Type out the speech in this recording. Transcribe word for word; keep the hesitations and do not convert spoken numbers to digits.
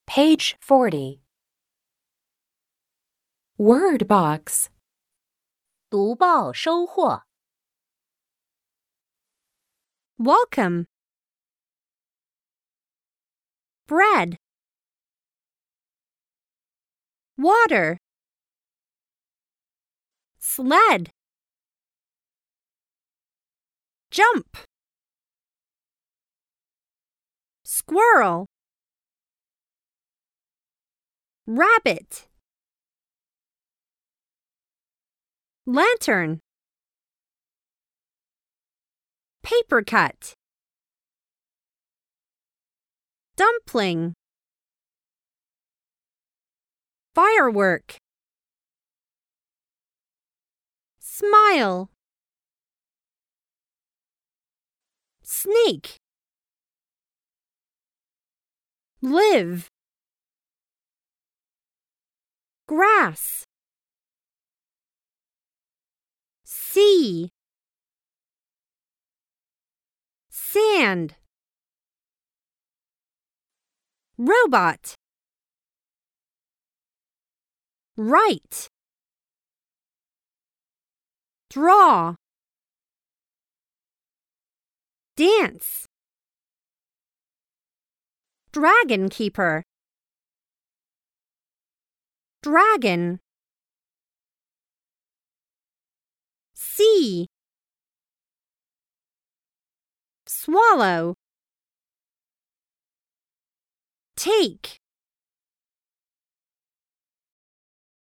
Page forty. Word box. 读报收获 Welcome. Bread. Water. Sled. Jump. Squirrel. Rabbit. Lantern. Paper cut. Dumpling. Firework. Smile. Sneak. Live. Grass. Sea. Sand. Robot. Write. Draw. Dance. Dragon keeper. Dragon. Sea. Swallow. Take.